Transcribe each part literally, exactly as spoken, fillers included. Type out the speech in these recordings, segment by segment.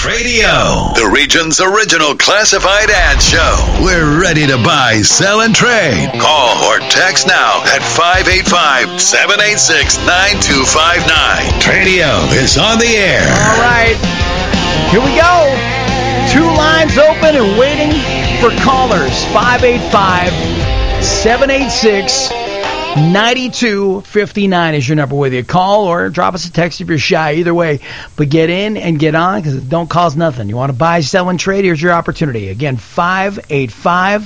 Tradio, the region's original classified ad show. We're ready to buy, sell, and trade. Call or text now at five eight five, seven eight six, nine two five nine. Tradio is on the air. All right, here we go. Two lines open and waiting for callers. five eight five, seven eight six, nine two five nine is your number. With you, call or drop us a text if you're shy. Either way, but get in and get on because it don't cost nothing. You want to buy, sell, and trade? Here's your opportunity. Again, five eight five,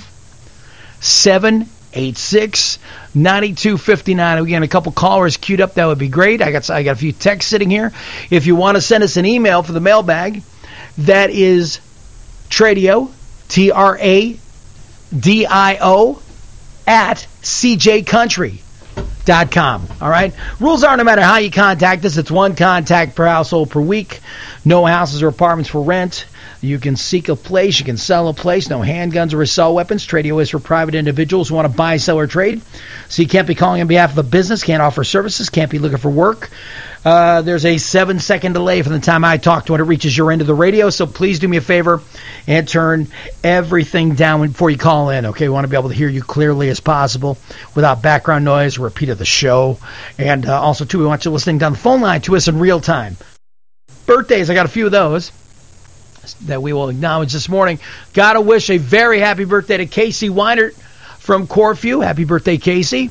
seven eight six, nine two five nine. Again, a couple callers queued up. That would be great. I got I got a few texts sitting here. If you want to send us an email for the mailbag, that is Tradio, T R A D I O, at C J Country dot com. All right? Rules are no matter how you contact us, it's one contact per household per week. No houses or apartments for rent. You can seek a place. You can sell a place. No handguns or assault weapons. Tradio is for private individuals who want to buy, sell, or trade. So you can't be calling on behalf of a business, can't offer services, can't be looking for work. Uh, there's a seven-second delay from the time I talk to when it reaches your end of the radio, so please do me a favor and turn everything down before you call in, okay? We want to be able to hear you clearly as possible without background noise, a repeat of the show. And uh, also, too, we want you listening down the phone line to us in real time. Birthdays, I got a few of those that we will acknowledge this morning. Got to wish a very happy birthday to Casey Weinert from Corfu. Happy birthday, Casey.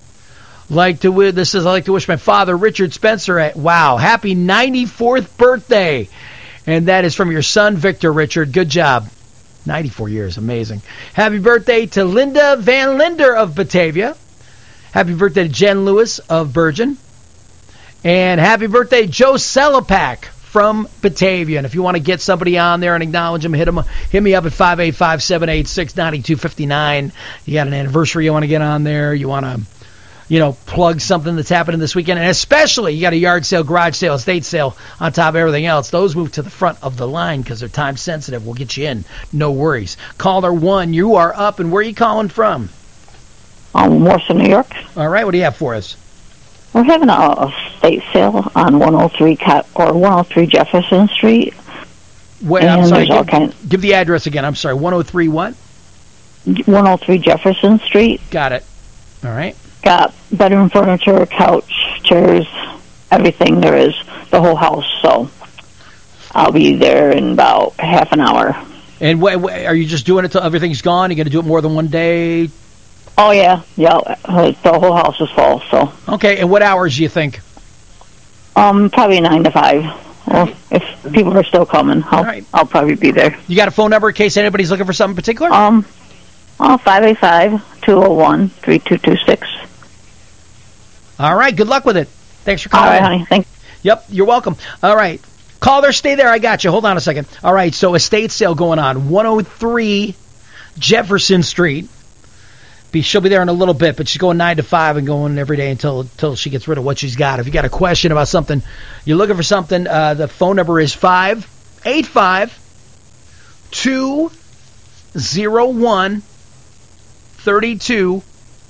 Like to wish, this is I like to wish my father Richard Spencer a wow, happy ninety-fourth birthday, and that is from your son Victor. Richard, good job, ninety-four years, amazing. Happy birthday to Linda Van Linder of Batavia. Happy birthday to Jen Lewis of Bergen, and happy birthday Joe Selapak from Batavia. And if you want to get somebody on there and acknowledge them, hit them, hit me up at five eight five, seven eight six, nine two five nine. You got an anniversary you want to get on there. You want to, you know, plug something that's happening this weekend. And especially, you got a yard sale, garage sale, estate sale on top of everything else. Those move to the front of the line because they're time sensitive. We'll get you in. No worries. Caller one, you are up. And where are you calling from? Um, Morrison, New York. All right. What do you have for us? We're having a, a estate sale on one oh three Cat, or one oh three Jefferson Street. Wait, I'm sorry. Give, kind of, give the address again. I'm sorry. one oh three what? one oh three Jefferson Street. Got it. All right. Got bedroom furniture, couch, chairs, everything there is, the whole house. So I'll be there in about half an hour. And wh- wh- are you just doing it till everything's gone? Are you going to do it more than one day? Oh, yeah. Yeah, the whole house is full. So okay, and what hours do you think? Um, probably nine to five. Well, if people are still coming, I'll, right. I'll probably be there. You got a phone number in case anybody's looking for something particular? Um, oh, five eight five, two oh one, three two two six. All right, good luck with it. Thanks for calling. All right, honey. Thanks. Yep, you're welcome. All right. Caller, stay there. I got you. Hold on a second. All right, so estate sale going on. one oh three Jefferson Street. Be, she'll be there in a little bit, but she's going nine to five and going every day until until she gets rid of what she's got. If you got a question about something, you're looking for something, uh, the phone number is five eight five, two oh one, three two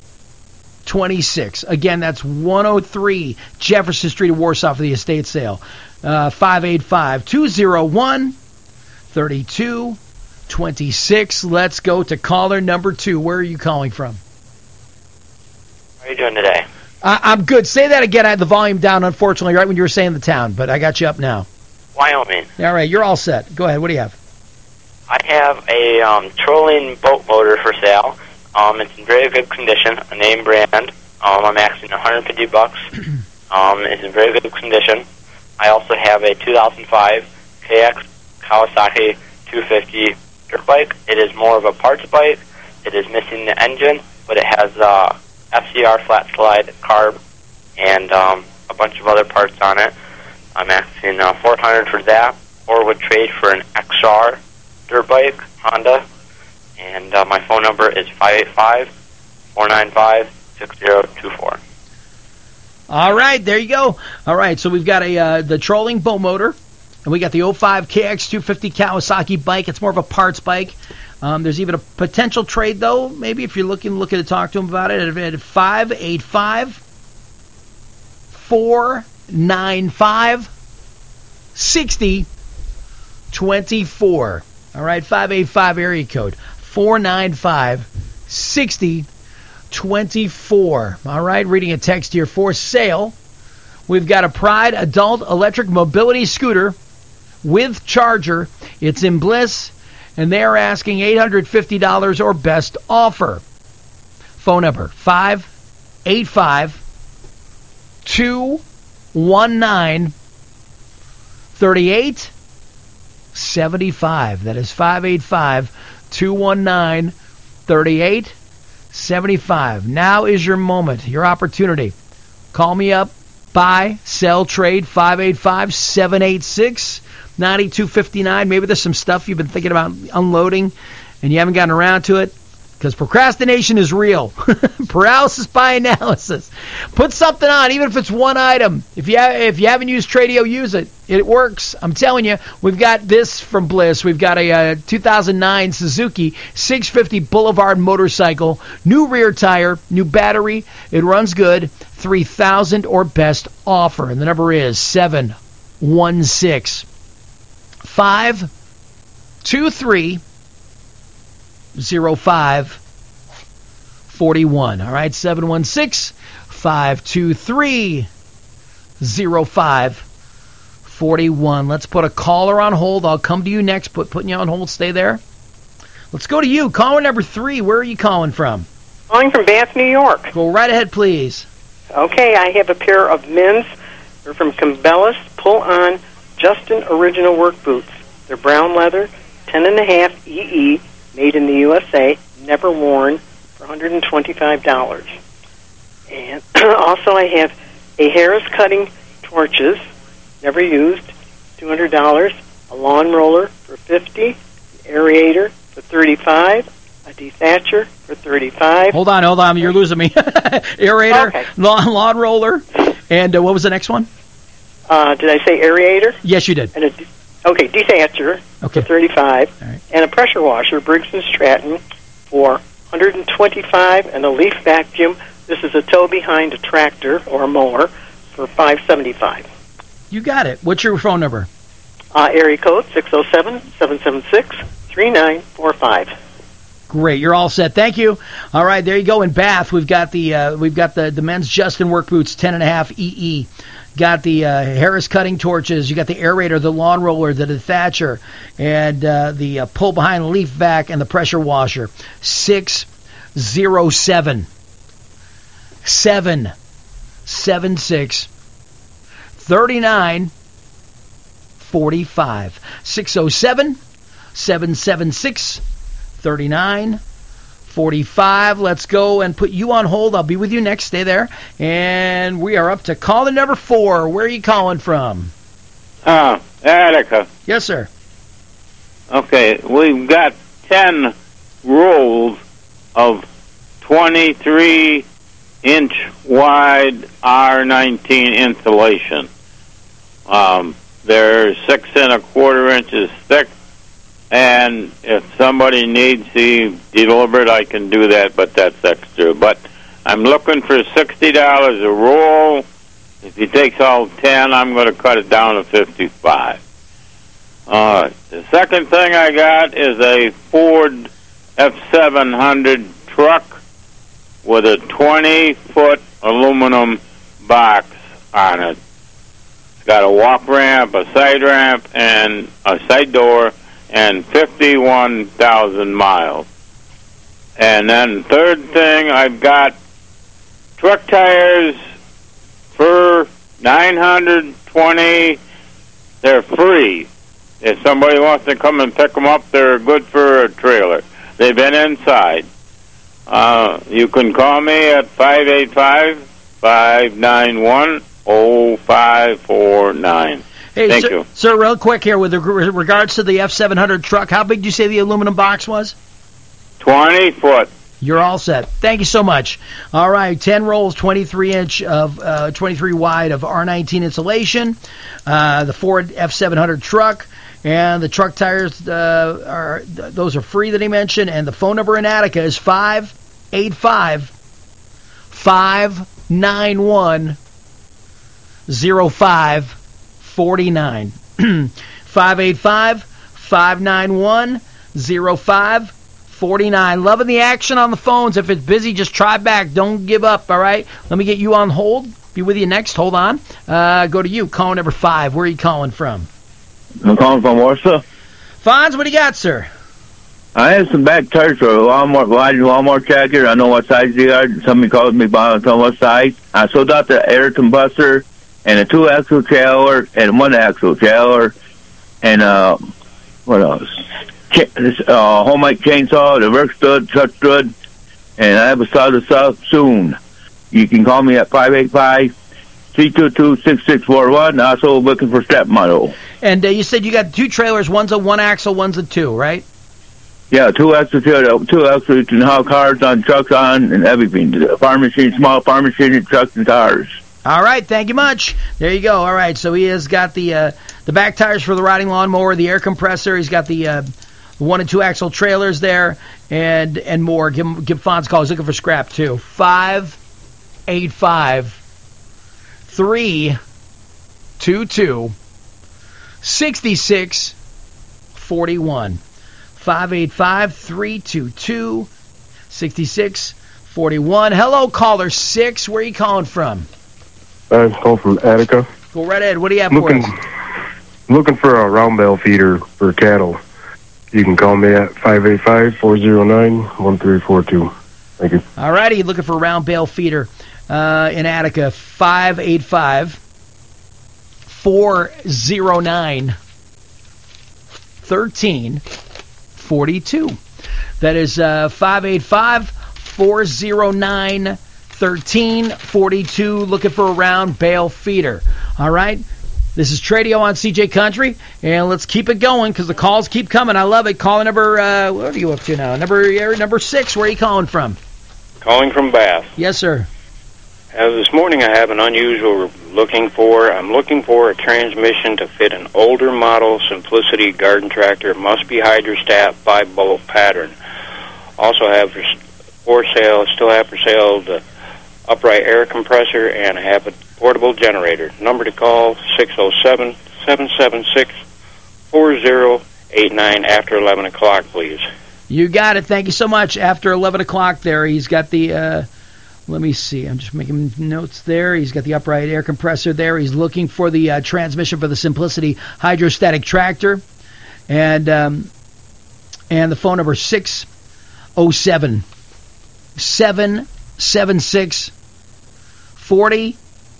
two six. Again, that's one oh three Jefferson Street in Warsaw for the estate sale. Uh, five eight five, two oh one, three two twenty-six. Let's go to caller number two. Where are you calling from? How are you doing today? Uh, I'm good. Say that again. I had the volume down, unfortunately, right when you were saying the town, but I got you up now. Wyoming. All right, you're all set. Go ahead. What do you have? I have a um, trolling boat motor for sale. Um, it's in very good condition, a name brand. Um, I'm asking one hundred fifty bucks. Um, it's in very good condition. I also have a two thousand five K X Kawasaki two fifty dirt bike. It is more of a parts bike. It is missing the engine, but it has uh, F C R flat slide carb and um, a bunch of other parts on it. I'm asking uh, four hundred dollars for that, or would trade for an X R dirt bike, Honda. And uh, my phone number is five eight five, four nine five, six zero two four. All right, there you go. All right, so we've got a uh, the trolling boat motor, and we got the oh five K X two fifty Kawasaki bike. It's more of a parts bike. Um, there's even a potential trade, though, maybe if you're looking looking to talk to them about it, at five eight five, four nine five, six zero twenty-four. All right, five eight five area code, four nine five, six zero two four. All right, reading a text here for sale. We've got a Pride adult electric mobility scooter with charger. It's in Bliss, and they are asking eight hundred fifty dollars or best offer. Phone number, five eight five, two one nine, three eight seven five. That is five eight five, two one nine, three eight seven five. Now is your moment, your opportunity. Call me up, buy, sell, trade, five eight five, seven eight six, nine two five nine. Maybe there's some stuff you've been thinking about unloading and you haven't gotten around to it. Because procrastination is real. Paralysis by analysis. Put something on, even if it's one item. If you have, if you haven't used Tradio, use it. It works. I'm telling you. We've got this from Bliss. We've got a, a two thousand nine Suzuki six fifty Boulevard motorcycle. New rear tire. New battery. It runs good. three thousand or best offer. And the number is seven one six, five two three, zero five four one. All right, seven one six, five two three, zero five four one. Let's put a caller on hold. I'll come to you next. Put putting you on hold. Stay there. Let's go to you. Caller number three. Where are you calling from? Calling from Bath, New York. Go right ahead, please. Okay, I have a pair of men's. They're from Cabela's pull-on Justin original work boots. They're brown leather, ten and a half E E. Made in the U S A, never worn, for one hundred twenty-five dollars. And also I have a Harris cutting torches, never used, two hundred dollars. A lawn roller for fifty dollars. An aerator for thirty-five dollars. A dethatcher for thirty-five dollars. Hold on, hold on. You're losing me. Aerator, okay. lawn, lawn roller, and uh, what was the next one? Uh, did I say aerator? Yes, you did. And a de- okay, dethatcher okay. for thirty-five dollars. All right. And a pressure washer, Briggs and Stratton, for one hundred twenty-five dollars. And a leaf vacuum. This is a tow behind a tractor or a mower for five seventy-five. You got it. What's your phone number? Uh, area code six oh seven, seven seven six, three nine four five. Great, you're all set. Thank you. All right, there you go. In Bath, we've got the uh, we've got the, the men's Justin work boots, ten and a half E E. Got the uh, Harris cutting torches. You got the aerator, the lawn roller, the dethatcher, and uh, the uh, pull behind leaf vac and the pressure washer. Six zero seven seven seven six thirty nine forty five. Six zero seven seven seven six thirty-nine forty-five. Let's go and put you on hold. I'll be with you next. Stay there. And we are up to caller number four. Where are you calling from? Uh, Attica. Yes, sir. Okay, we've got ten rolls of twenty-three inch wide R nineteen insulation. Um, they're six and a quarter inches thick. And if somebody needs the delivered, I can do that, but that's extra. But I'm looking for sixty dollars a roll. If he takes all ten, I'm going to cut it down to fifty-five. Uh, the second thing I got is a Ford F seven hundred truck with a twenty-foot aluminum box on it. It's got a walk ramp, a side ramp, and a side door, and fifty-one thousand miles. And then third thing, I've got truck tires for nine hundred twenty. They're free. If somebody wants to come and pick them up, they're good for a trailer. They've been inside. Uh, you can call me at five eight five, five nine one, oh five four nine. Hey, Thank sir, you. Sir, real quick here, with regards to the F seven hundred truck, how big did you say the aluminum box was? twenty foot. You're all set. Thank you so much. All right, ten rolls, twenty-three inch of uh, twenty-three wide of R nineteen insulation, uh, the Ford F seven hundred truck, and the truck tires uh, are th- those are free that he mentioned. And the phone number in Attica is five eight five, five nine one, zero five forty-nine. five eight five, five nine one, oh five four nine. Loving the action on the phones. If it's busy, just try back. Don't give up, all right? Let me get you on hold. Be with you next. Hold on. Uh, go to you. Call number five. Where are you calling from? I'm calling from Warsaw. Fonz, what do you got, sir? I have some back tires for a lawnmower, lawnmower tractor. I know what size they are. Somebody called me about it, tell what size. I sold out the air combustor and a two-axle trailer and one-axle trailer and, uh, what else? Ch- this, uh, homemade chainsaw. The works good, truck's good, and I have a start this up soon. You can call me at five eight five, three two two, six six four one. Also looking for step model. And uh, you said you got two trailers. One's a one-axle, one's a two, right? Yeah, two axle trailer, two axle. You can haul cars on, trucks on, and everything. Farm machine, small farm machine, trucks and cars. All right, thank you much. There you go. All right, so he has got the uh, the back tires for the riding lawnmower, the air compressor. He's got the uh, one and two axle trailers there, and and more. Give him, give Fonz a call. He's looking for scrap too. Five eight five three two two sixty six forty one. Five eight five three two two sixty six forty one. Hello, caller six. Where are you calling from? I'm calling from Attica. Go right ahead. What do you have looking, for us? Looking for a round bale feeder for cattle. You can call me at five eight five, four oh nine, one three four two. Thank you. All righty. Looking for a round bale feeder uh, in Attica. five eight five, four oh nine, one three four two. That is uh, five eight five, four oh nine, one three four two. Looking for a round bale feeder. All right. This is Tradio on C J Country, and let's keep it going because the calls keep coming. I love it. Caller number, uh, what are you up to now? Number number six. Where are you calling from? Calling from Bath. Yes, sir. Uh, this morning I have an unusual looking for. I'm looking for a transmission to fit an older model Simplicity garden tractor. It must be hydrostat five bolt pattern. Also have for, for sale, still have for sale the upright air compressor, and I have a portable generator. Number to call six oh seven, seven seven six, four oh eight nine after eleven o'clock, please. You got it. Thank you so much. After eleven o'clock there, he's got the... Uh, Let me see. I'm just making notes there. He's got the upright air compressor there. He's looking for the uh, transmission for the Simplicity hydrostatic tractor. And um, and the phone number six oh seven, seven seven six, four oh.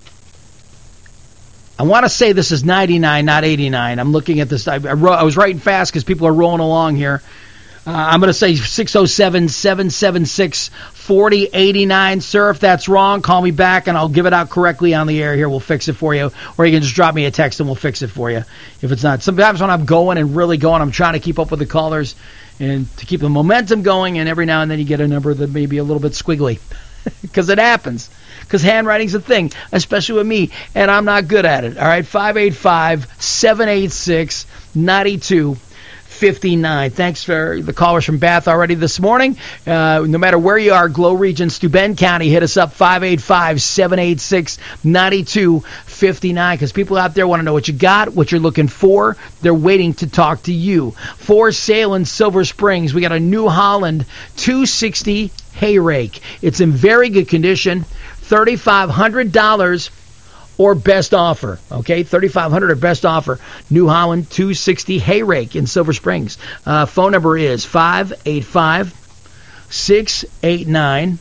I want to say this is ninety-nine, not eighty-nine. I'm looking at this. I, I, wrote, I was writing fast because people are rolling along here. Uh, I'm going to say six oh seven, seven seven six, four oh eight nine. Sir, if that's wrong, call me back, and I'll give it out correctly on the air here. We'll fix it for you. Or you can just drop me a text, and we'll fix it for you if it's not. Sometimes when I'm going and really going, I'm trying to keep up with the callers and to keep the momentum going, and every now and then you get a number that may be a little bit squiggly because it happens. Because handwriting's a thing, especially with me, and I'm not good at it. All right, five eight five, seven eight six, nine two fifty-nine. Thanks for the callers from Bath already this morning. Uh, no matter where you are, Glow Region, Steuben County, hit us up, five eight five, seven eight six, nine two five nine, because people out there want to know what you got, what you're looking for. They're waiting to talk to you. For sale in Silver Springs, we got a New Holland two sixty hay rake. It's in very good condition, three thousand five hundred dollars or best offer, okay? three thousand five hundred dollars or best offer. New Holland two sixty hay rake in Silver Springs. Uh, phone number is five eight five, six eight nine,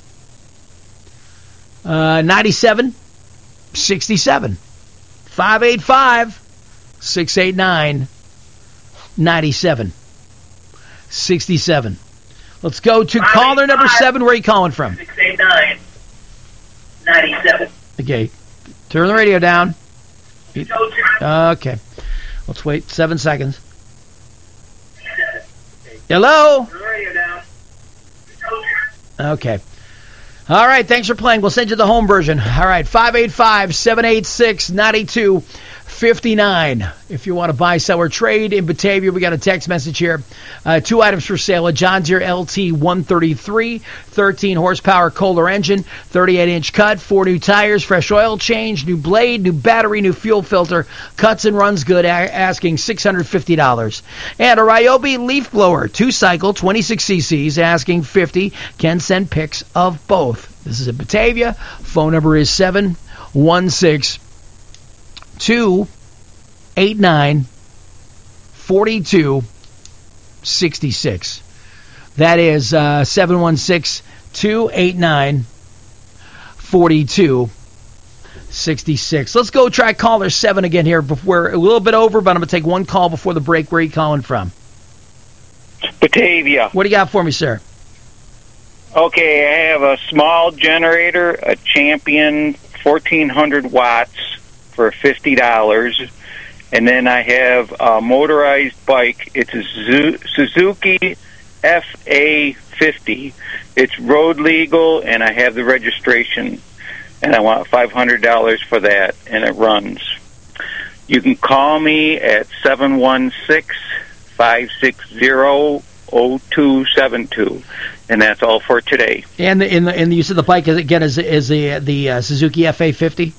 nine seven six seven. five eight five, six eight nine, nine seven six seven. Let's go to caller number seven. Where are you calling from? six eight nine, nine seven. Okay. Turn the radio down. Okay. Let's wait seven seconds. Hello? Turn the radio down. Okay. All right. Thanks for playing. We'll send you the home version. All right. five eight five, seven eight six, nine two fifty-nine. If you want to buy, sell, or trade in Batavia, we got a text message here. Uh, two items for sale. A John Deere L T one thirty-three, thirteen horsepower Kohler engine, thirty-eight inch cut, four new tires, fresh oil change, new blade, new battery, new fuel filter, cuts and runs good, a- asking six hundred fifty dollars. And a Ryobi leaf blower, two cycle, twenty-six cc's, asking fifty dollars. Can send pics of both. This is in Batavia. Phone number is seven one six, two eight nine, four two six six. That is uh, seven one six, two eight nine, four two six six. Let's go try caller seven again here. We're a little bit over, but I'm going to take one call before the break. Where are you calling from? Batavia. What do you got for me, sir? Okay, I have a small generator, a Champion fourteen hundred watts for fifty dollars. And then I have a motorized bike. It's a Suzuki F A fifty. It's road legal, and I have the registration. And I want five hundred dollars for that, and it runs. You can call me at seven one six, five six zero, zero two seven two. And that's all for today. And the, in the, in the use of the bike, again, is, is the, the uh, Suzuki F A fifty?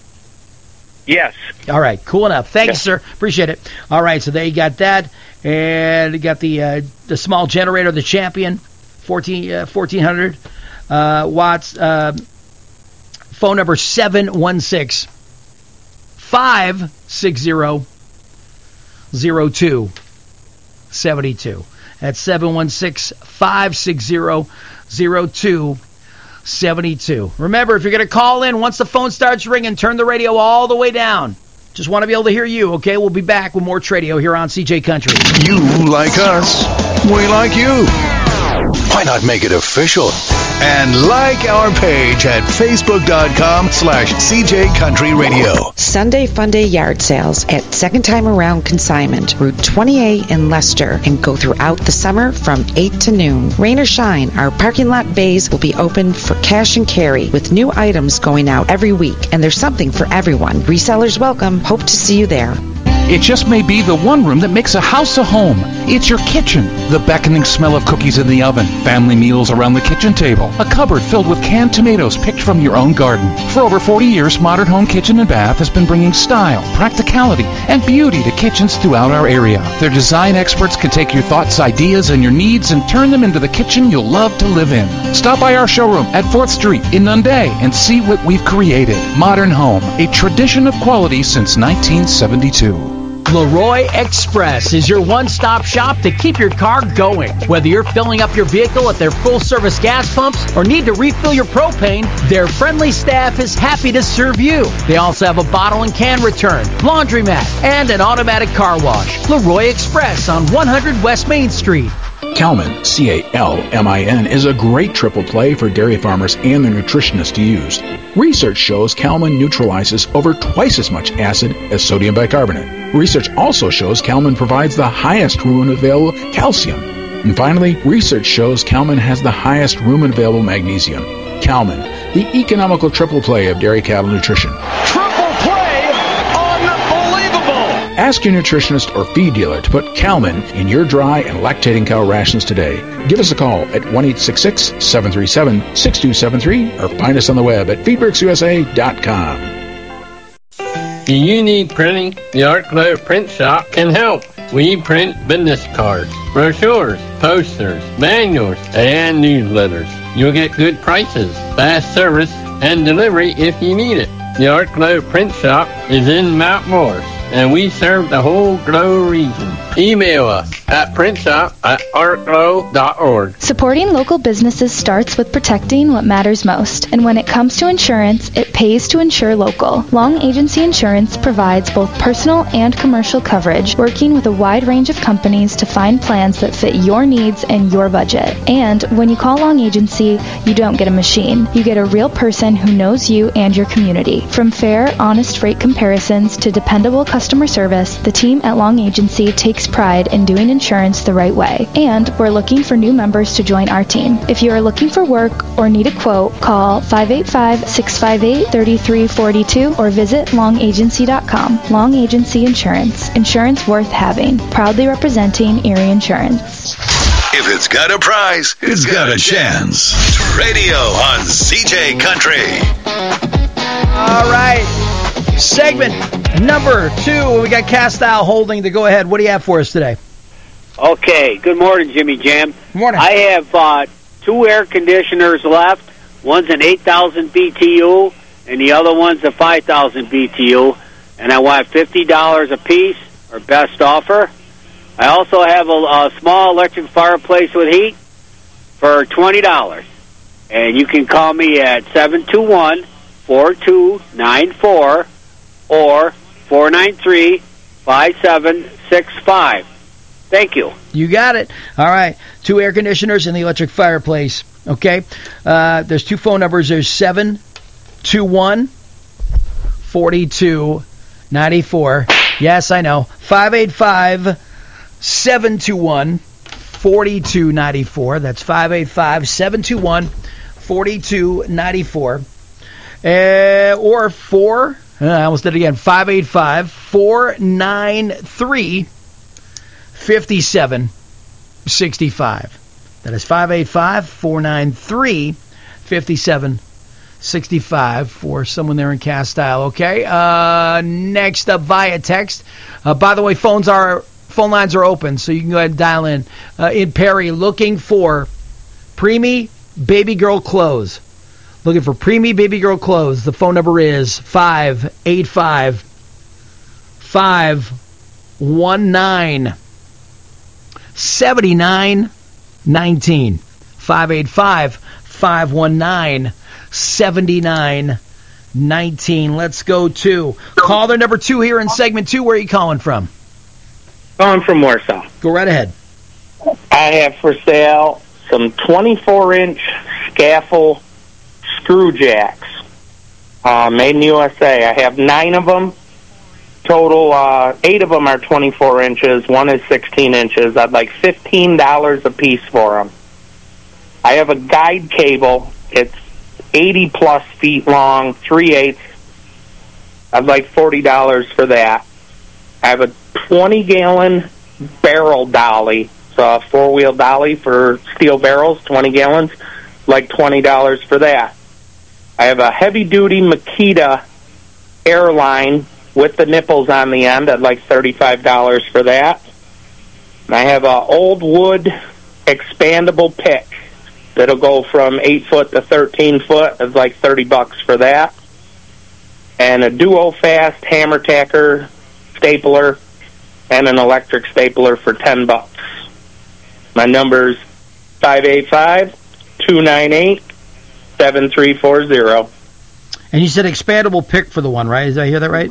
Yes. All right, cool enough. Thanks, yes. sir. Appreciate it. All right, so there you got that. And you got the uh, the small generator, the Champion, fourteen, uh, fourteen hundred uh, watts. Uh, phone number seven one six, five six zero, zero two seven two. That's seven one six, five six zero, zero two seventy-two. Remember, if you're going to call in, once the phone starts ringing, turn the radio all the way down. Just want to be able to hear you, okay? We'll be back with more Tradio here on C J Country. You like us. We like you. Why not make it official? And like our page at facebook.com slash CJ Country Radio. Sunday Funday yard sales at Second Time Around Consignment, Route twenty-eight in Leicester, and go throughout the summer from eight to noon. Rain or shine, our parking lot bays will be open for cash and carry with new items going out every week, and there's something for everyone. Resellers welcome. Hope to see you there. It just may be the one room that makes a house a home. It's your kitchen. The beckoning smell of cookies in the oven, family meals around the kitchen table, a cupboard filled with canned tomatoes picked from your own garden. For over forty years, Modern Home Kitchen and Bath has been bringing style, practicality, and beauty to kitchens throughout our area. Their design experts can take your thoughts, ideas, and your needs and turn them into the kitchen you'll love to live in. Stop by our showroom at fourth Street in Nunde and see what we've created. Modern Home, a tradition of quality since nineteen seventy-two. Leroy Express is your one-stop shop to keep your car going. Whether you're filling up your vehicle at their full-service gas pumps or need to refill your propane, their friendly staff is happy to serve you. They also have a bottle and can return, laundromat, and an automatic car wash. Leroy Express on one hundred West Main Street. Calman, C A L M I N, is a great triple play for dairy farmers and their nutritionists to use. Research shows Calman neutralizes over twice as much acid as sodium bicarbonate. Research also shows Calman provides the highest rumen-available calcium. And finally, research shows Calman has the highest rumen-available magnesium. Calman, the economical triple play of dairy cattle nutrition. Triple play! Unbelievable! Ask your nutritionist or feed dealer to put Calman in your dry and lactating cow rations today. Give us a call at one eight six six, seven three seven, six two seven three or find us on the web at feedworks U S A dot com. Do you need printing? The Art Glow Print Shop can help. We print business cards, brochures, posters, manuals, and newsletters. You'll get good prices, fast service, and delivery if you need it. The Art Glow Print Shop is in Mount Morris, and we serve the whole Glow region. Email us at printshop at artglow dot org. Supporting local businesses starts with protecting what matters most. And when it comes to insurance, it pays to insure local. Long Agency Insurance provides both personal and commercial coverage, working with a wide range of companies to find plans that fit your needs and your budget. And when you call Long Agency, you don't get a machine. You get a real person who knows you and your community. From fair, honest rate comparisons to dependable customer service, the team at Long Agency takes pride in doing insurance the right way. And we're looking for new members to join our team. If you are looking for work or need a quote, call five eight five, six five eight, three three four two or visit long agency dot com. Long Agency Insurance. Insurance worth having. Proudly representing Erie Insurance. If it's got a prize, it's got a chance. Radio on C J Country. All right. Segment number two. We got Castile holding to go ahead. What do you have for us today? Okay. Good morning, Jimmy Jam. Good morning. I have uh, two air conditioners left. One's an eight thousand B T U, and the other one's a five thousand B T U. And I want fifty dollars a piece, or best offer. I also have a, a small electric fireplace with heat for twenty dollars. And you can call me at seven two one, four two nine four or four nine three, five seven six five. Thank you. You got it. All right. Two air conditioners and the electric fireplace. Okay. Uh, there's two phone numbers. There's seven two one, four two nine four. Yes, I know. five eight five, seven two one, four two nine four. That's five eight five, seven two one, four two nine four. Uh, or four, uh, I almost did it again, five eight five, four nine three, five seven six five. That is five eight five, four nine three, five seven six five for someone there in Castile. Okay, uh, next up via text. Uh, by the way, phones are phone lines are open, so you can go ahead and dial in. Uh, in Perry, looking for preemie baby girl clothes. Looking for preemie baby girl clothes. The phone number is five eight five, five one nine, seven nine one nine. five eight five, five one nine, seven nine one nine. Let's go to caller number two here in segment two. Where are you calling from? Calling from Warsaw. Go right ahead. I have for sale some twenty-four inch scaffold screw jacks, uh, made in the U S A. I have nine of them. Total, uh, eight of them are twenty-four inches. One is sixteen inches. I'd like fifteen dollars a piece for them. I have a guide cable. It's eighty plus feet long, three eighths. I'd like forty dollars for that. I have a twenty gallon barrel dolly. So a four-wheel dolly for steel barrels, twenty gallons, like twenty dollars for that. I have a heavy-duty Makita Airline with the nipples on the end. I'd like thirty-five dollars for that. And I have an old wood expandable pick that'll go from eight foot to thirteen foot. I'd like thirty bucks for that. And a Duo Fast hammer tacker stapler and an electric stapler for ten bucks. My number's five eight five, two nine eight, seven three four zero. And you said expandable pick for the one, right? Did I hear that right?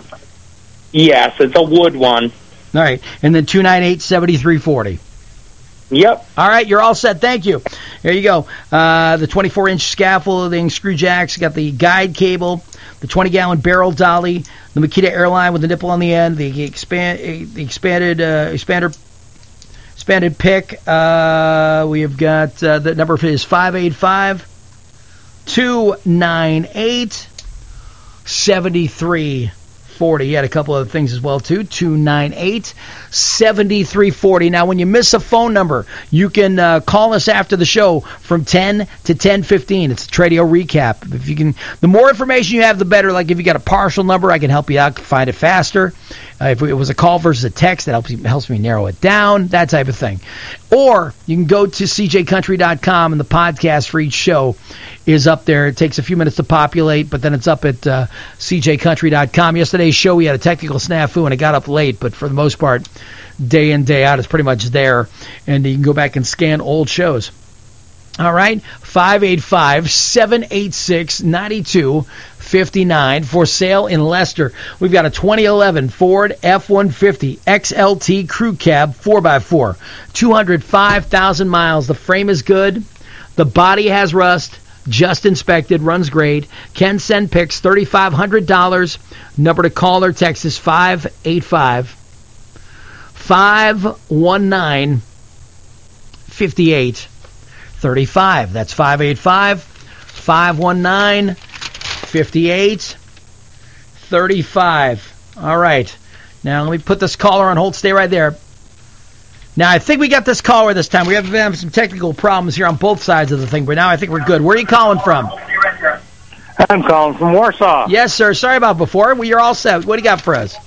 Yes, it's a wood one. All right. And then two nine eight, seven three four zero. Yep. All right, you're all set. Thank you. There you go. Uh, the twenty-four inch scaffolding, screw jacks, got the guide cable, the twenty gallon barrel dolly, the Makita Airline with the nipple on the end, the expand, the expanded, uh, expander, expanded pick. Uh, we have got uh, the number is five eight five, two nine eight, seven three four zero. You had a couple other things as well, too. two nine eight, seven three four zero. Now, when you miss a phone number, you can uh, call us after the show from ten to ten fifteen. It's a Tradio recap. If you can, the more information you have, the better. Like if you got a partial number, I can help you out, find it faster. Uh, if it was a call versus a text, that helps, helps me narrow it down, that type of thing. Or you can go to c j country dot com, and the podcast for each show is up there. It takes a few minutes to populate, but then it's up at uh, c j country dot com. Yesterday's show, we had a technical snafu, and it got up late, but for the most part, day in, day out, it's pretty much there, and you can go back and scan old shows. All right, five eight five, seven eight six, nine two five nine for sale in Leicester. We've got a twenty eleven Ford F one fifty X L T Crew Cab four by four, two hundred five thousand miles. The frame is good. The body has rust. Just inspected, runs great. Can send pics, three thousand five hundred dollars. Number to call or text is five eight five, five one nine, five eight three five. That's five eight five, five one nine, five eight three five. All right. Now, let me put this caller on hold. Stay right there. Now, I think we got this caller this time. We have been having some technical problems here on both sides of the thing, but now I think we're good. Where are you calling from? I'm calling from Warsaw. Yes, sir. Sorry about before. Well, you're all set. What do you got for us?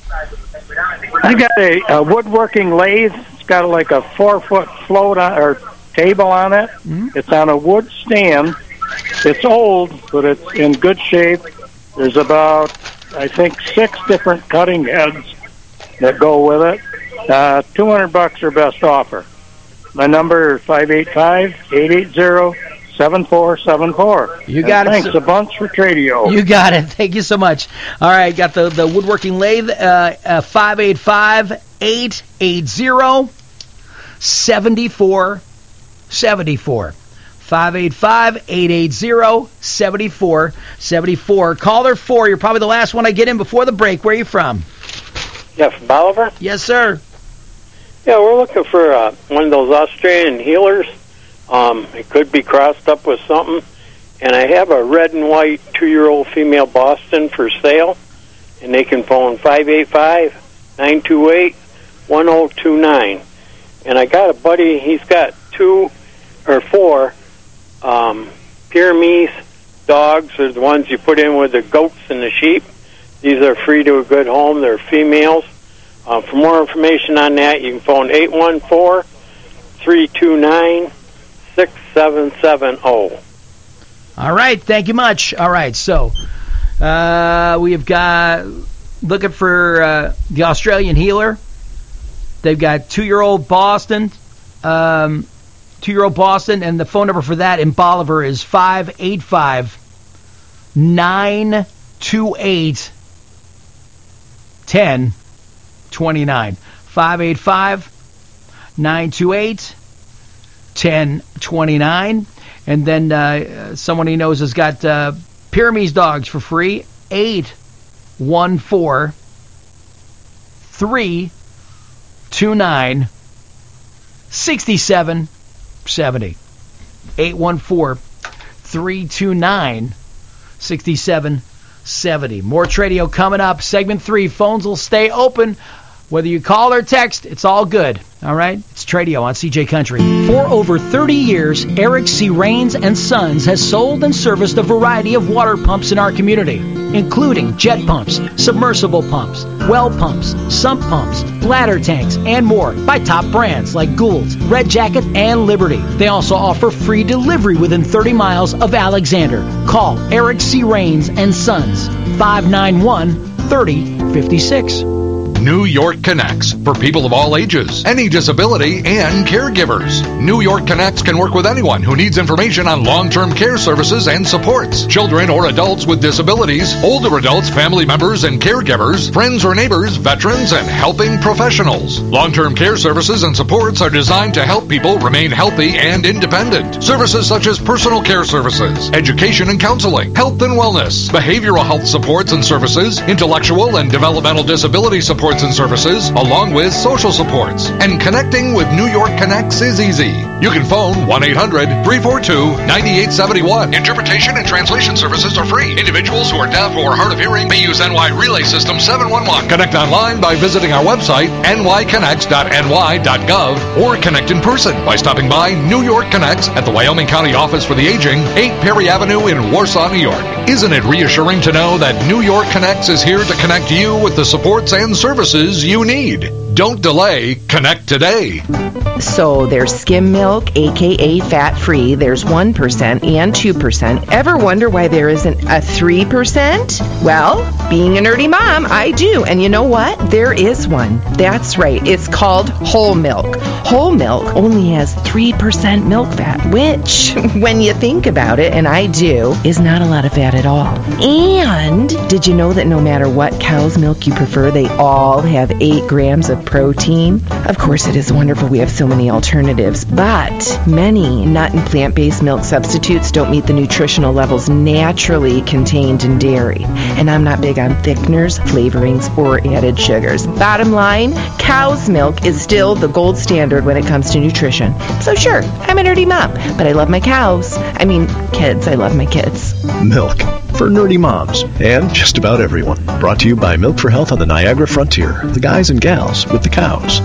I got a, a woodworking lathe. It's got like a four-foot float on, or table on it. Mm-hmm. It's on a wood stand. It's old, but it's in good shape. There's about, I think, six different cutting heads that go with it. Uh, two hundred bucks or best offer. My number is five eight five, eight eight zero, seven four seven four. You got and it. Thanks a bunch for Tradio. You got it. Thank you so much. All right, got the, the woodworking lathe, uh, uh, five eight five, eight eight zero, seven four seven four. five eight five, eight eight zero, seven four seven four. Caller four, you're probably the last one I get in before the break. Where are you from? Yeah, from Bolivar? Yes, sir. Yeah, we're looking for uh, one of those Australian healers. Um, it could be crossed up with something. And I have a red and white two-year-old female Boston for sale. And they can phone five eight five, nine two eight, one oh two nine. And I got a buddy, he's got two or four um, Pyrenees dogs, are the ones you put in with the goats and the sheep. These are free to a good home. They're females. Uh, for more information on that, you can phone eight one four, three two nine, six seven seven zero. All right. Thank you much. All right. So uh, we've got looking for uh, the Australian healer. They've got two-year-old Boston, um, two-year-old Boston, and the phone number for that in Bolivar is five eight five, nine two eight, one oh two nine. five eight five, nine two eight, one oh two nine. And then uh, someone he knows has got uh, Pyrenees dogs for free. eight one four, three two nine, six seven seven oh. eight one four, three two nine, six seven seven oh. More Tradio coming up. Segment three. Phones will stay open. Whether you call or text, it's all good. All right? It's Tradio on C J Country. For over thirty years, Eric C. Rains and Sons has sold and serviced a variety of water pumps in our community, including jet pumps, submersible pumps, well pumps, sump pumps, bladder tanks, and more by top brands like Gould's, Red Jacket, and Liberty. They also offer free delivery within thirty miles of Alexander. Call Eric C. Rains and Sons, five nine one, three oh five six. New York Connects, for people of all ages, any disability, and caregivers. New York Connects can work with anyone who needs information on long-term care services and supports. Children or adults with disabilities, older adults, family members, and caregivers, friends or neighbors, veterans, and helping professionals. Long-term care services and supports are designed to help people remain healthy and independent. Services such as personal care services, education and counseling, health and wellness, behavioral health supports and services, intellectual and developmental disability supports and services, along with social supports. And connecting with New York Connects is easy. You can phone one eight hundred, three four two, nine eight seven one. Interpretation and translation services are free. Individuals who are deaf or hard of hearing may use N Y Relay System seven one one. Connect online by visiting our website, n y connects dot n y dot gov, or connect in person by stopping by New York Connects at the Wyoming County Office for the Aging, eight Perry Avenue in Warsaw, New York. Isn't it reassuring to know that New York Connects is here to connect you with the supports and services you need? Don't delay. Connect today. So there's skim milk, aka fat-free. There's one percent and two percent. Ever wonder why there isn't a three percent? Well, being a nerdy mom, I do. And you know what? There is one. That's right. It's called whole milk. Whole milk only has three percent milk fat, which, when you think about it, and I do, is not a lot of fat at all. And did you know that no matter what cow's milk you prefer, they all have eight grams of protein? Of course, it is wonderful we have so so many alternatives, but many nut and plant-based milk substitutes don't meet the nutritional levels naturally contained in dairy. And I'm not big on thickeners, flavorings, or added sugars. Bottom line, cow's milk is still the gold standard when it comes to nutrition. So sure, I'm a nerdy mom, but I love my cows. I mean, kids. I love my kids. Milk for nerdy moms and just about everyone. Brought to you by Milk for Health on the Niagara Frontier. The guys and gals with the cows.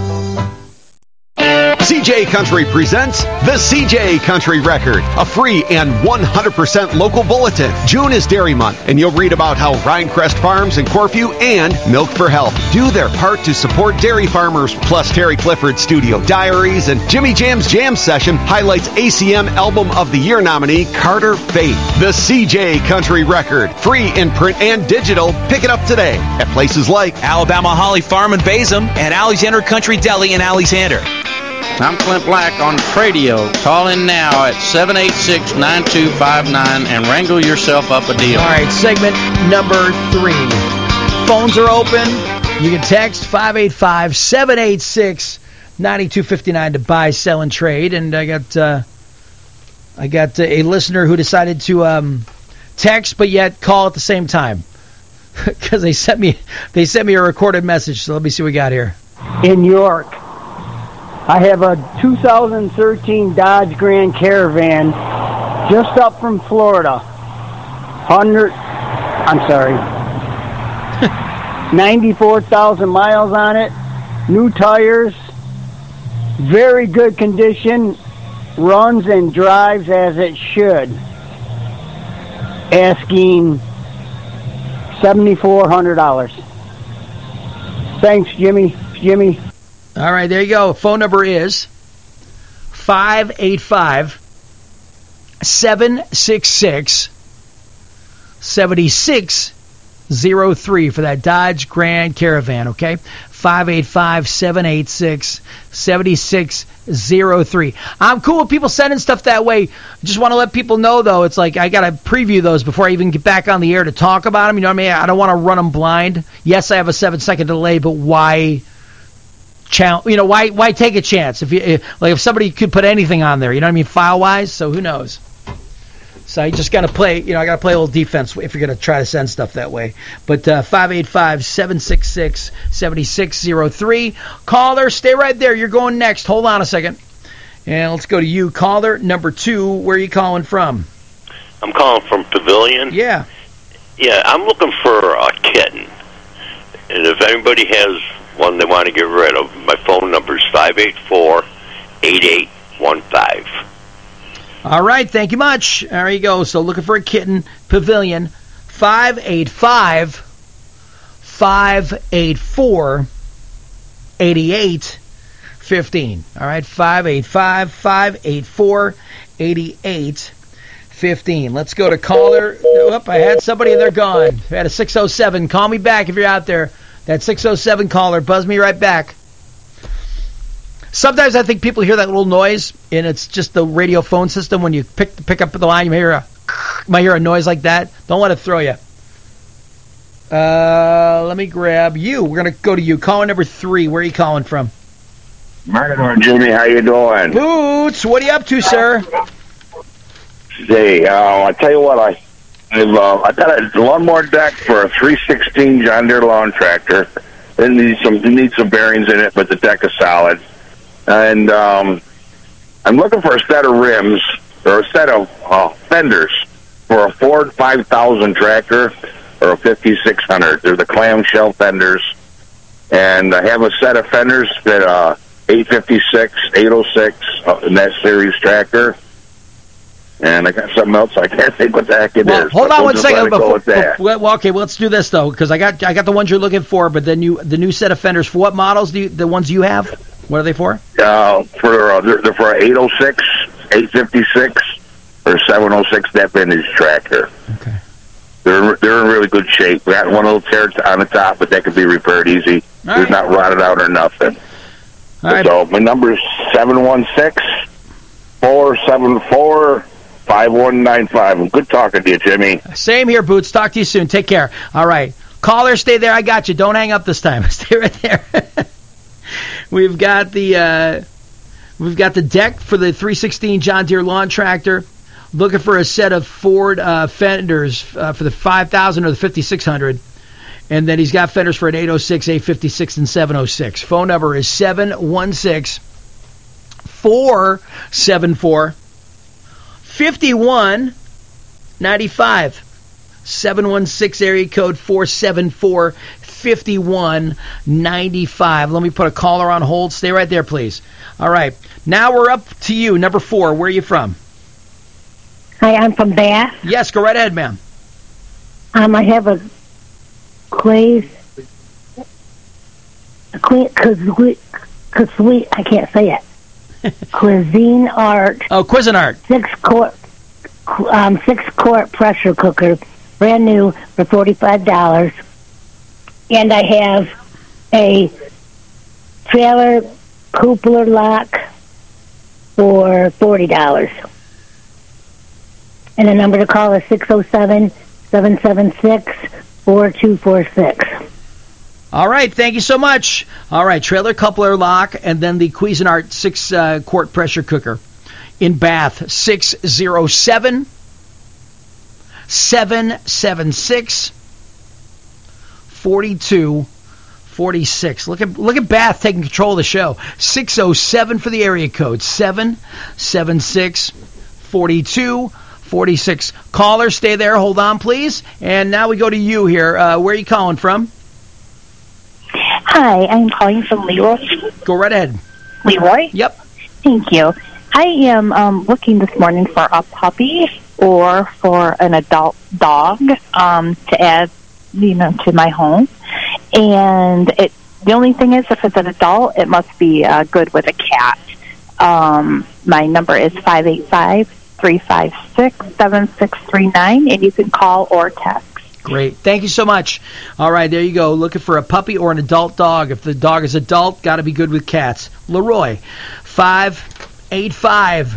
C J Country presents the C J Country Record, a free and one hundred percent local bulletin. June is Dairy Month, and you'll read about how Rhinecrest Farms in Corfu and Milk for Health do their part to support dairy farmers. Plus, Terry Clifford's Studio Diaries and Jimmy Jam's Jam Session highlights A C M Album of the Year nominee Carter Faith. The C J Country Record, free in print and digital. Pick it up today at places like Alabama Holly Farm in Bazum and Alexander Country Deli in Alexander. I'm Clint Black on Tradio. Call in now at seven eight six, nine two five nine and wrangle yourself up a deal. All right, segment number three. Phones are open. You can text five eight five, seven eight six, nine two five nine to buy, sell, and trade. And I got uh, I got uh, a listener who decided to um, text but yet call at the same time because they sent me they sent me a recorded message. So let me see what we got here. In York, I have a two thousand thirteen Dodge Grand Caravan just up from Florida. Hundred, I'm sorry, ninety-four thousand miles on it. New tires, very good condition, runs and drives as it should. Asking seventy-four hundred dollars. Thanks, Jimmy. Jimmy. All right, there you go. Phone number is five eight five, seven six six, seven six zero three for that Dodge Grand Caravan, okay? five eight five, seven eight six, seven six zero three. I'm cool with people sending stuff that way. Just want to let people know, though, it's like I got to preview those before I even get back on the air to talk about them. You know what I mean? I don't want to run them blind. Yes, I have a seven-second delay, but why... You know, why why take a chance? If you if, like if somebody could put anything on there, you know what I mean, file wise. So who knows? So you just got to play. You know, I got to play a little defense if you're going to try to send stuff that way. But uh, five eight five, seven six six, seven six zero three. Caller, stay right there. You're going next. Hold on a second, and let's go to you, caller number two. Where are you calling from? I'm calling from Pavilion. Yeah. Yeah, I'm looking for a kitten, and if anybody has one they want to get rid of, my phone number is five eight four, eight eight one five. All right, thank you much. There you go. So looking for a kitten, Pavilion, five eight five, five eight four, eight eight one five. All right, five eight five, five eight four, eight eight one five. Let's go to caller. Oop, I had somebody and they're gone. I had a six oh seven. Call me back if you're out there. That six oh seven caller, buzz me right back. Sometimes I think people hear that little noise, and it's just the radio phone system. When you pick pick up the line, you may hear a, might hear a noise like that. Don't let it throw you. Uh, let me grab you. We're going to go to you. Caller number three. Where are you calling from? Martin, Jimmy, how you doing? Boots, what are you up to, sir? Hey, uh, I tell you what, I... I've, uh, I got a lawnmower deck for a three sixteen John Deere lawn tractor. It needs some it needs some bearings in it, but the deck is solid. And um, I'm looking for a set of rims or a set of uh, fenders for a Ford five thousand tractor or a fifty-six hundred. They're the clamshell fenders, and I have a set of fenders that uh, eight fifty-six, eight oh six uh, in that series tractor. And I got something else. I can't think what the heck it well, is. Hold on one second. Before, before, well, okay, well, let's do this though, because I got I got the ones you're looking for, but then you the new set of fenders for what models? Do you, the ones you have? What are they for? Uh, for uh, they're, they're for eight oh six, eight fifty-six, or seven oh six. That vintage tractor. Okay. They're they're in really good shape. We got one little tear on the top, but that can be repaired easy. All It's right. not rotted out or nothing. All right. So my number is seven one six, four seven four. five one nine five. I'm good talking to you, Jimmy. Same here, Boots. Talk to you soon. Take care. All right. Caller, stay there. I got you. Don't hang up this time. Stay right there. We've got the uh, We've got the deck for the three sixteen John Deere lawn tractor. Looking for a set of Ford uh, fenders uh, for the five thousand or the fifty-six hundred. And then he's got fenders for an eight oh six, eight fifty-six, and seven oh six. Phone number is seven one six, four seven four, five one nine five. seven one six area code four seven four, five one nine five. Let me put a caller on hold. Stay right there, please. All right. Now we're up to you, number four. Where are you from? Hi, I'm from Bath. Yes, go right ahead, ma'am. Um, I have a Clays, a Cuisinart, I can't say it. Cuisinart. Oh, Cuisinart. Six quart, um, six quart pressure cooker, brand new for forty-five dollars. And I have a trailer cupola lock for forty dollars. And the number to call is six oh seven, seven seven six, four two four six. All right, thank you so much. All right, trailer coupler lock, and then the Cuisinart six uh, quart pressure cooker in Bath, six oh seven, seven seven six, four two four six. Look at look at Bath taking control of the show. six oh seven for the area code, seven seven six, four two four six. Caller, stay there. Hold on, please. And now we go to you here. Uh, where are you calling from? Hi, I'm calling from Leroy. Go right ahead. Leroy? Yep. Thank you. I am um, looking this morning for a puppy or for an adult dog um, to add, you know, to my home. And it the only thing is, if it's an adult, it must be uh, good with a cat. Um, my number is five eight five, three five six, seven six three nine, and you can call or text. Great. Thank you so much. All right, there you go. Looking for a puppy or an adult dog. If the dog is adult, got to be good with cats. Leroy, five eight five,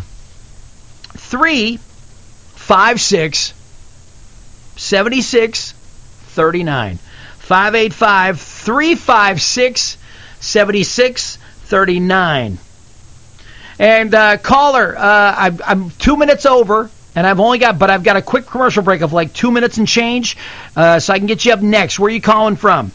three five six, seven six three nine. five eight five, three five six, seven six three nine. And uh, caller, uh, I'm, I'm two minutes over, and I've only got, but I've got a quick commercial break of like two minutes and change, uh, so I can get you up next. Where are you calling from?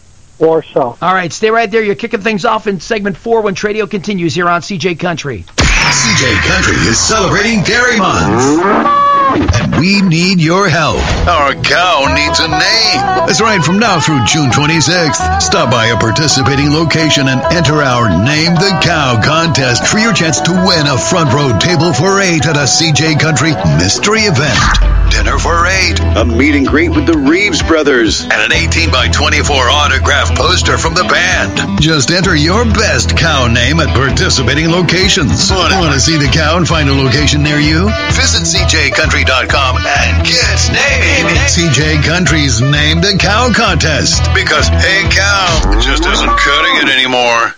Warsaw. All right, stay right there. You're kicking things off in segment four when Tradio continues here on C J Country. C J Country is celebrating Dairy Month. And we need your help. Our cow needs a name. That's right, from now through June twenty-sixth, stop by a participating location and enter our Name the Cow contest for your chance to win a front row table for eight at a C J Country mystery event. Dinner for eight, a meet and greet with the Reeves brothers, and an eighteen by twenty-four autograph poster from the band. Just enter your best cow name at participating locations. Want to see the cow and find a location near you? Visit C J Country dot com and get named. C J Country's Name the Cow contest, because hey cow just isn't cutting it anymore.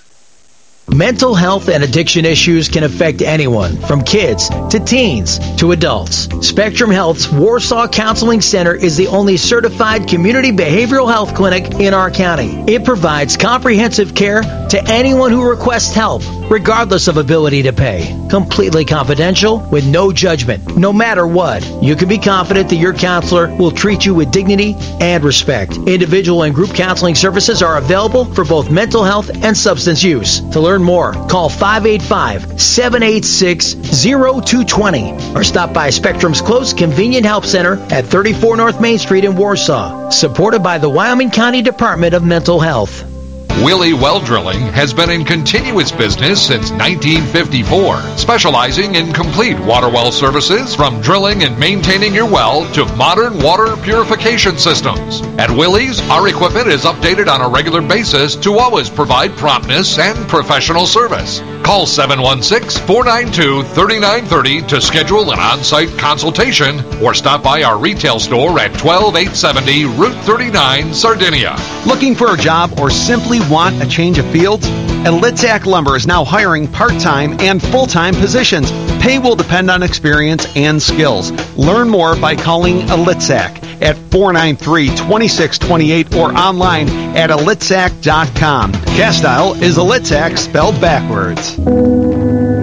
Mental health and addiction issues can affect anyone, from kids to teens to adults. Spectrum Health's Warsaw Counseling Center is the only certified community behavioral health clinic in our county. It provides comprehensive care to anyone who requests help, regardless of ability to pay. Completely confidential, with no judgment, no matter what. You can be confident that your counselor will treat you with dignity and respect. Individual and group counseling services are available for both mental health and substance use. To learn more, call five eight five, seven eight six, zero two two zero or stop by Spectrum's close convenient help center at thirty-four North Main Street in Warsaw, supported by the Wyoming County Department of Mental Health. Willie Well Drilling has been in continuous business since nineteen fifty-four, specializing in complete water well services, from drilling and maintaining your well to modern water purification systems. At Willie's, our equipment is updated on a regular basis to always provide promptness and professional service. Call seven one six, four nine two, three nine three zero to schedule an on-site consultation, or stop by our retail store at twelve eight seventy Route thirty-nine, Sardinia. Looking for a job or simply want a change of fields? Elitzak Lumber is now hiring part-time and full-time positions. Pay will depend on experience and skills. Learn more by calling Elitzak at four nine three, two six two eight or online at elitzak dot com. Castile is Elitzak spelled backwards.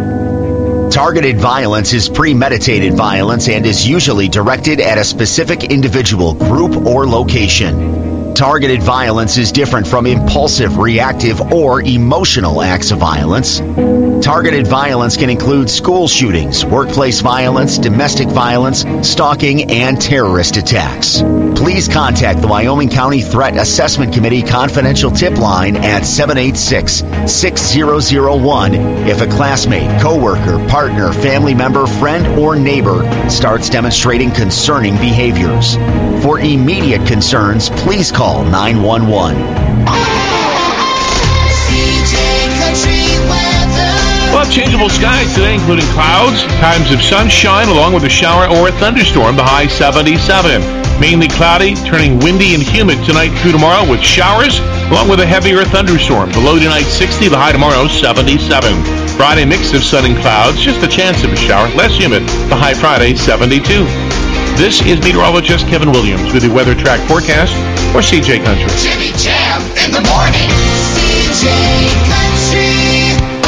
Targeted violence is premeditated violence and is usually directed at a specific individual, group, or location. Targeted violence is different from impulsive, reactive, or emotional acts of violence. Targeted violence can include school shootings, workplace violence, domestic violence, stalking, and terrorist attacks. Please contact the Wyoming County Threat Assessment Committee confidential tip line at seven eight six, six zero zero one if a classmate, coworker, partner, family member, friend, or neighbor starts demonstrating concerning behaviors. For immediate concerns, please call nine one one. Well, changeable skies today, including clouds, times of sunshine, along with a shower or a thunderstorm, the high seventy-seven. Mainly cloudy, turning windy and humid tonight through tomorrow with showers, along with a heavier thunderstorm. The low tonight sixty, the high tomorrow seventy-seven. Friday, mix of sun and clouds, just a chance of a shower, less humid, the high Friday seventy-two. This is meteorologist Kevin Williams with the Weather Track forecast for C J Country. Jimmy Jam in the morning. C J Country.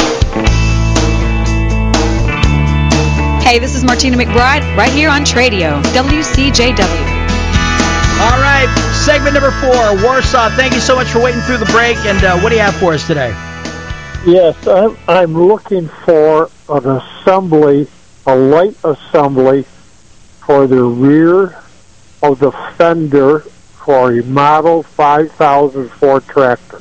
Hey, this is Martina McBride right here on Tradio, W C J W. All right, segment number four, Warsaw. Thank you so much for waiting through the break. And uh, what do you have for us today? Yes, I'm, I'm looking for an assembly, a light assembly for the rear of the fender for a Model five thousand Ford tractor.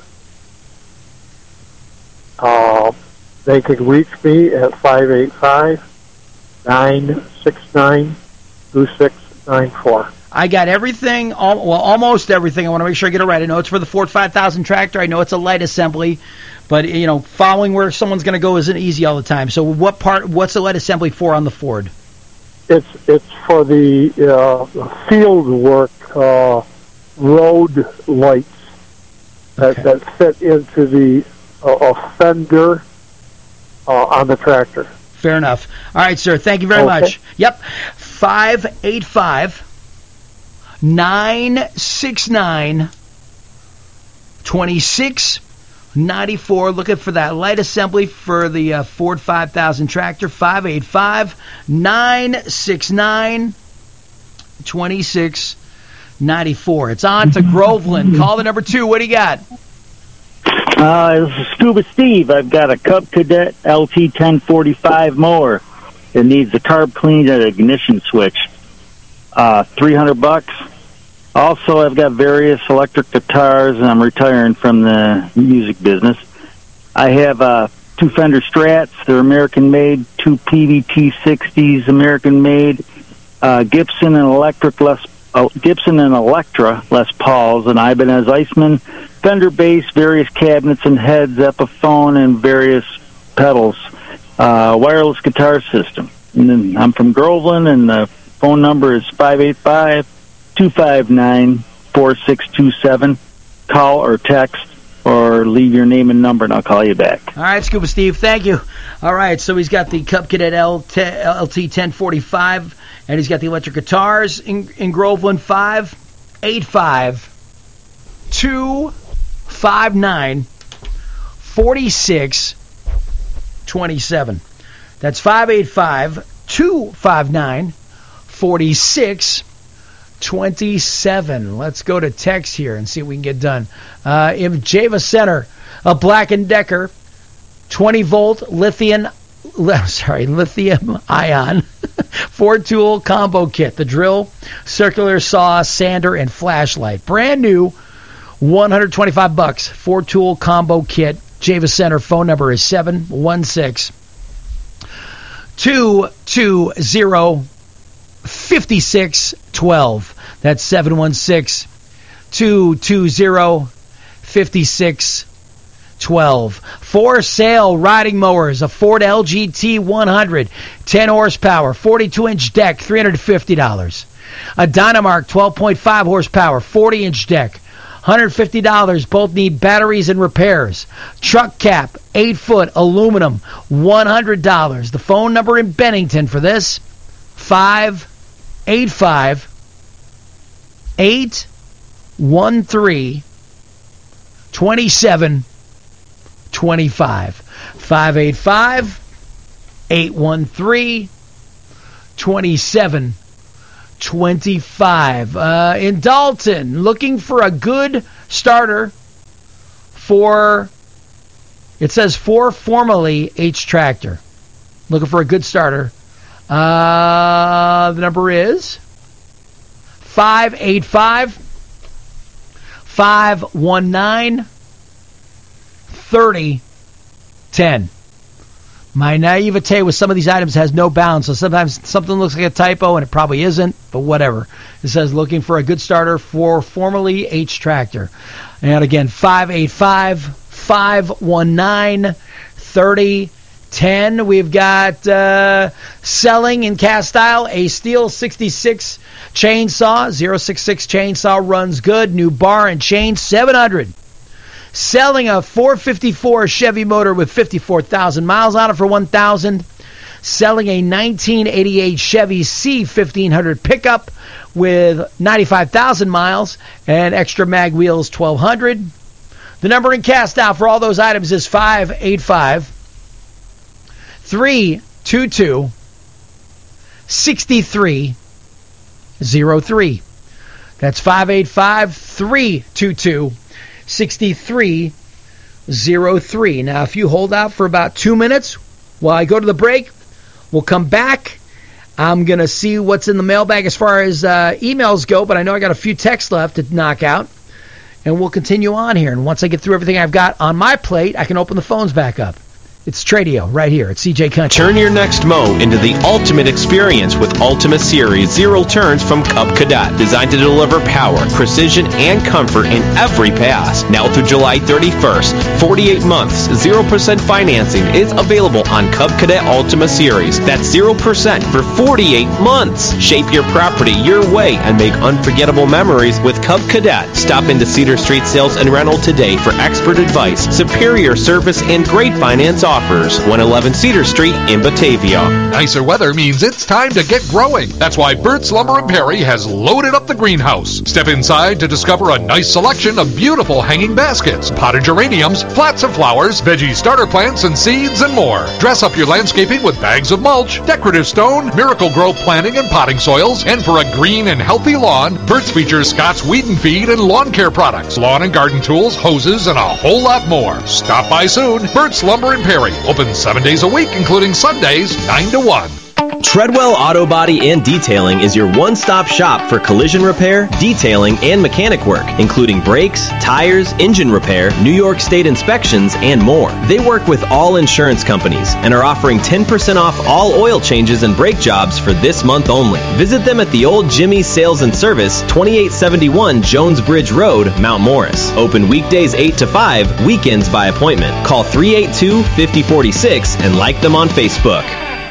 Uh, they can reach me at five eight five, nine six nine, two six nine four. I got everything, all, well, almost everything. I want to make sure I get it right. I know it's for the Ford five thousand tractor. I know it's a light assembly, but, you know, following where someone's going to go isn't easy all the time. So what part? What's the light assembly for on the Ford? It's it's for the uh, field work uh, road lights that, Okay. that fit into the uh, fender uh, on the tractor. Fair enough. All right, sir. Thank you very Okay. much. Yep. five eight five, nine six nine, two six nine four. Looking for that light assembly for the uh, Ford five thousand tractor. five eight five, nine six nine, two six nine four. It's on to Groveland. Call the number two. What do you got? Uh, this is Scuba Steve. I've got a Cub Cadet L T ten forty-five mower. It needs a carb clean and ignition switch. Uh, three hundred bucks. Also, I've got various electric guitars, and I'm retiring from the music business. I have uh, two Fender Strats. They're American-made. Two P V T sixties, American-made. Uh, Gibson and Electric Les uh, Gibson and Electra Les Pauls, an Ibanez Iceman, Fender bass, various cabinets and heads, Epiphone, and various pedals. Uh, wireless guitar system. And then I'm from Groveland, and the phone number is five eight five, two five nine, four six two seven. Call or text or leave your name and number, and I'll call you back. All right, Scuba Steve, thank you. All right, so he's got the Cub Cadet L T ten forty-five, and he's got the electric guitars in, in Groveland. five eight five, two five nine, four six two seven. That's five eight five, two five nine, four six two seven. Let's go to text here and see what we can get done. Uh, in Java Center, a Black and Decker twenty volt lithium, sorry, lithium ion Ford tool combo kit. The drill, circular saw, sander, and flashlight. Brand new, one hundred twenty-five bucks. Ford tool combo kit. Java Center. Phone number is seven one six, two two zero, five six one two. That's seven one six, two two zero, five six one two. For sale, riding mowers, a Ford L G T one hundred, ten horsepower, forty-two inch deck, three hundred fifty dollars. A Dynamark twelve point five horsepower, forty inch deck, one hundred fifty dollars. Both need batteries and repairs. Truck cap, eight foot, aluminum, one hundred dollars. The phone number in Bennington for this, five eight five, eight one three, two seven two five. five eight five, eight one three, two seven two five. Uh, in Dalton, looking for a good starter for, it says for formerly H Tractor. Looking for a good starter. Uh, the number is five eight five, five one nine, three oh one oh. My naivete with some of these items has no bounds, so sometimes something looks like a typo, and it probably isn't, but whatever. It says looking for a good starter for formerly H Tractor. And again, five eight five, five one nine, three oh one oh. We've got uh, selling in cast style, a Steel sixty-six chainsaw, zero six six chainsaw, runs good, new bar and chain, seven hundred. Selling a four fifty-four Chevy motor with fifty-four thousand miles on it for one thousand dollars. Selling a nineteen eighty-eight Chevy C fifteen hundred pickup with ninety-five thousand miles and extra mag wheels, twelve hundred dollars. The number in cast out for all those items is five eight five, three two two, six three zero three. That's five eight five, three two two, six three zero three. Now, if you hold out for about two minutes while I go to the break, we'll come back. I'm going to see what's in the mailbag as far as uh, emails go, but I know I got a few texts left to knock out, and we'll continue on here. And once I get through everything I've got on my plate, I can open the phones back up. It's Tradio right here at C J Country. Turn your next mow into the ultimate experience with Ultima Series Zero Turns from Cub Cadet. Designed to deliver power, precision, and comfort in every pass. Now through July thirty-first, forty-eight months, zero percent financing is available on Cub Cadet Ultima Series. That's zero percent for forty-eight months. Shape your property your way and make unforgettable memories with Cub Cadet. Stop into Cedar Street Sales and Rental today for expert advice, superior service, and great finance offers. one eleven Cedar Street in Batavia. Nicer weather means it's time to get growing. That's why Burt's Lumber and Perry has loaded up the greenhouse. Step inside to discover a nice selection of beautiful hanging baskets, potted geraniums, plants of flowers, veggie starter plants, and seeds, and more. Dress up your landscaping with bags of mulch, decorative stone, Miracle-Gro planting and potting soils, and for a green and healthy lawn, Burt's features Scott's Weed and Feed and lawn care products, lawn and garden tools, hoses, and a whole lot more. Stop by soon. Burt's Lumber and Perry. Open seven days a week, including Sundays, nine to one. Treadwell Auto Body and Detailing is your one-stop shop for collision repair, detailing, and mechanic work, including brakes, tires, engine repair, New York State inspections, and more. They work with all insurance companies and are offering ten percent off all oil changes and brake jobs for this month only. Visit them at the Old Jimmy's Sales and Service, twenty-eight seventy-one Jones Bridge Road, Mount Morris. Open weekdays eight to five, weekends by appointment. Call three eight two, five oh four six and like them on Facebook.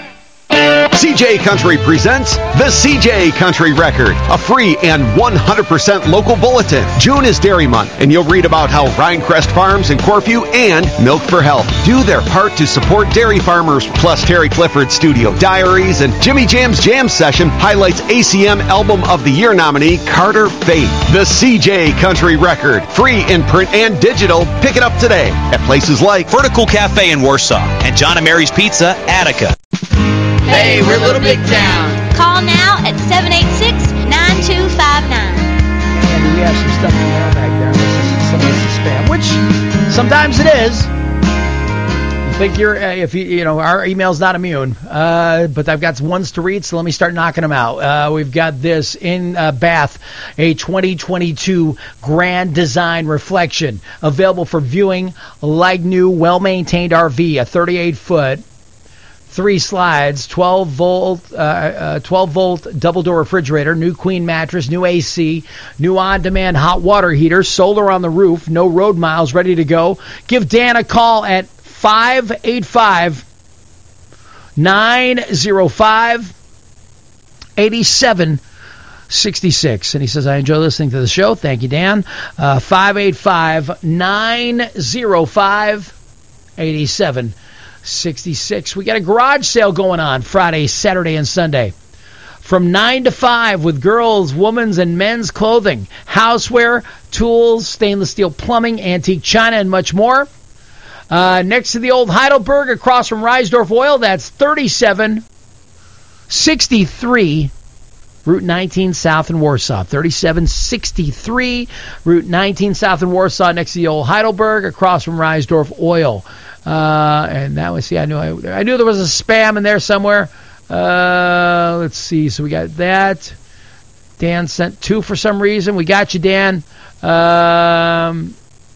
C J Country presents the C J Country Record, a free and one hundred percent local bulletin. June is Dairy Month, and you'll read about how Rhinecrest Farms in Corfu and Milk for Health do their part to support dairy farmers. Plus, Terry Clifford's Studio Diaries and Jimmy Jam's Jam Session highlights A C M Album of the Year nominee Carter Faith. The C J Country Record, free in print and digital. Pick it up today at places like Vertical Cafe in Warsaw and John and Mary's Pizza, Attica. Hey, we're Little Big Town. Call now at seven eight six, nine two five nine. And we have some stuff in the mailbag there. This is some of this is spam, which sometimes it is. You think you're, uh, if you, you know, our email's not immune, uh, but I've got ones to read, so let me start knocking them out. Uh, we've got this in uh, Bath, a twenty twenty-two Grand Design Reflection, available for viewing, like new, well-maintained R V, a thirty-eight foot. Three slides, twelve volt, uh, uh, twelve volt double door refrigerator, new queen mattress, new A C, new on-demand hot water heater, solar on the roof, no road miles, ready to go. Give Dan a call at five eight five, nine oh five, eight seven six six. And he says, I enjoy listening to the show. Thank you, Dan. Uh, five eight five, nine oh five, eight seven sixty-six. We got a garage sale going on Friday, Saturday, and Sunday. From nine to five with girls, women's, and men's clothing, houseware, tools, stainless steel plumbing, antique china, and much more. Uh, next to the old Heidelberg, across from Reisdorf Oil, that's thirty-seven sixty-three Route nineteen South in Warsaw. thirty-seven sixty-three Route nineteen South in Warsaw, next to the old Heidelberg, across from Reisdorf Oil. Uh, and that was, see, I knew I, I knew there was a spam in there somewhere. Uh, let's see. So we got that. Dan sent two for some reason. We got you, Dan. Um,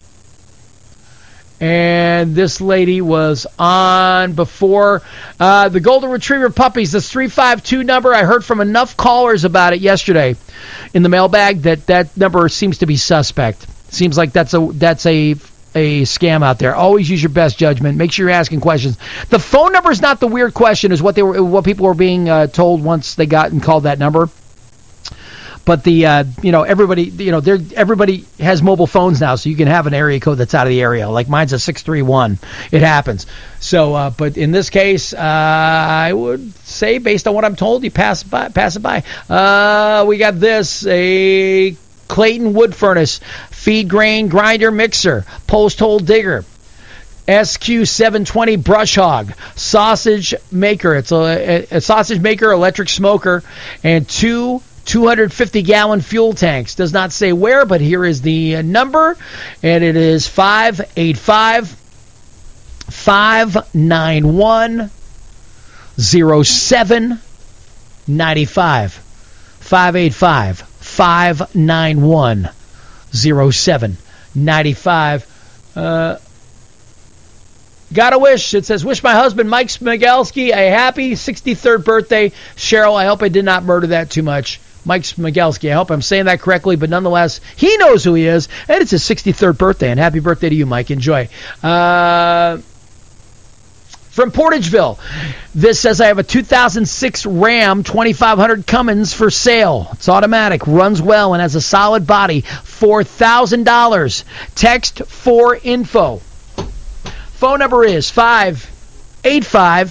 and this lady was on before. Uh, the Golden Retriever puppies, this three five two number, I heard from enough callers about it yesterday in the mailbag that that number seems to be suspect. Seems like that's a that's a a scam out there. Always use your best judgment. Make sure you're asking questions. The phone number is not the weird question, is what they were, what people were being uh, told once they got and called that number. But the uh, you know everybody you know they're everybody has mobile phones now, so you can have an area code that's out of the area. Like mine's a six three one. It happens. So, uh, but in this case, uh, I would say based on what I'm told, you pass it by. Pass it by. Uh, we got this a Clayton wood furnace, feed grain grinder mixer, post hole digger, S Q seven twenty brush hog, sausage maker. It's a, a, a sausage maker, electric smoker, and two two hundred fifty gallon fuel tanks. Does not say where, but here is the uh, number, and it is five eight five, five nine one, zero seven nine five. five eight five, five nine one, zero seven nine five. Uh, got a wish. It says, wish my husband, Mike Smigelski, a happy sixty-third birthday. Cheryl, I hope I did not murder that too much. Mike Smigelski, I hope I'm saying that correctly, but nonetheless, he knows who he is, and it's his sixty-third birthday, and happy birthday to you, Mike. Enjoy. Uh, from Portageville, this says, I have a two thousand six Ram twenty-five hundred Cummins for sale. It's automatic, runs well, and has a solid body. four thousand dollars. Text for info. Phone number is five eight five,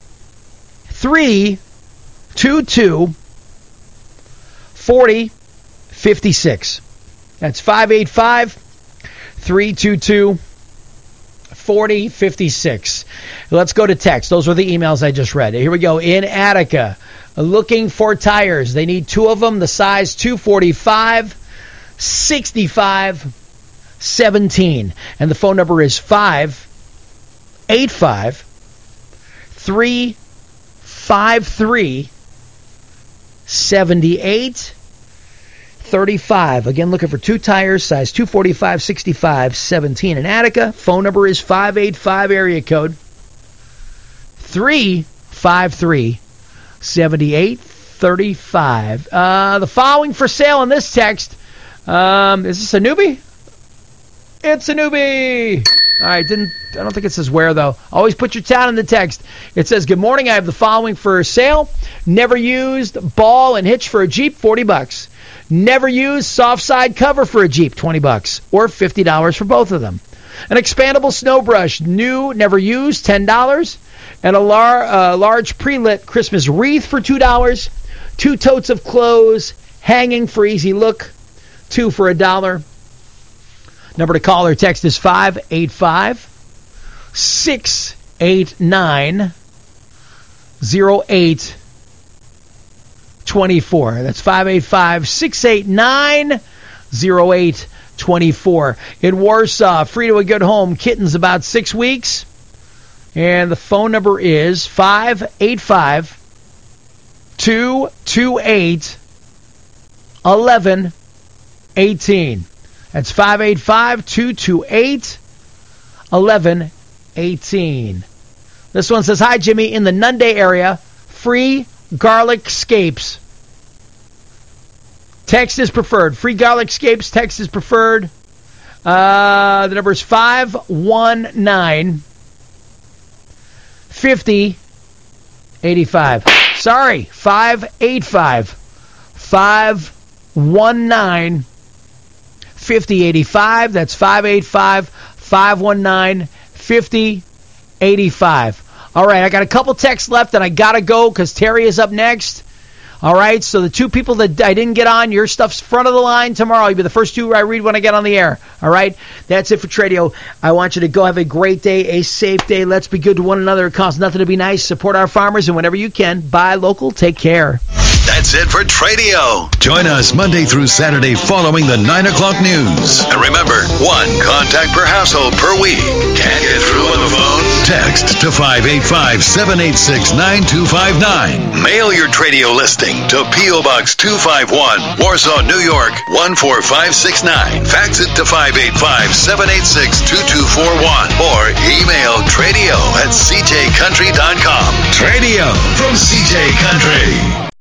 three two two, four zero five six. That's five eight five, three two two, four zero five six. Let's go to text. Those were the emails I just read. Here we go. In Attica, looking for tires. They need two of them, the size two forty-five, sixty-five, seventeen. And the phone number is five eight five, three five three, seven eight three five. Again, looking for two tires, size two forty-five, sixty-five, seventeen. In Attica, phone number is five eight five, area code three five three, seven eight three five. Uh, the following for sale in this text. Um, is this a newbie? It's a newbie. All right, didn't I don't think it says where, though. Always put your town in the text. It says, good morning, I have the following for sale. Never used ball and hitch for a Jeep, forty bucks. Never used soft side cover for a Jeep, twenty bucks. Or fifty dollars for both of them. An expandable snow brush, new, never used, ten dollars. And a lar- uh, large pre-lit Christmas wreath for two dollars. Two totes of clothes, hanging for easy look, two for a dollar. Number to call or text is five eight five, six eight nine, zero eight two four. That's five eight five, six eight nine, zero eight two four. In Warsaw, free to a good home. Kitten's about six weeks. And the phone number is five eight five, two two eight, one one one eight. That's five eight five, two two eight, one one one eight. This one says, hi, Jimmy, in the Nunde area, free garlic scapes. Text is preferred. Free garlic scapes, text is preferred. Uh, the number is five one nine, five zero eight five. Sorry, five eight five, five one nine, five zero eight five. That's five eight five, five one nine, five zero eight five. All right, I got a couple texts left, and I got to go because Terry is up next. All right, so the two people that I didn't get on, your stuff's front of the line tomorrow. You'll be the first two I read when I get on the air. All right, that's it for Tradio. I want you to go have a great day, a safe day. Let's be good to one another. It costs nothing to be nice. Support our farmers, and whenever you can, buy local. Take care. That's it for Tradio. Join us Monday through Saturday following the nine o'clock news. And remember, one contact per household per week. Can't get through on the phone? Text to five eight five, seven eight six, nine two five nine. Mail your Tradio listing to P O. Box two five one, Warsaw, New York, one four five six nine. Fax it to five eight five, seven eight six, two two four one. Or email Tradio at c j country dot com. Tradio from C J Country.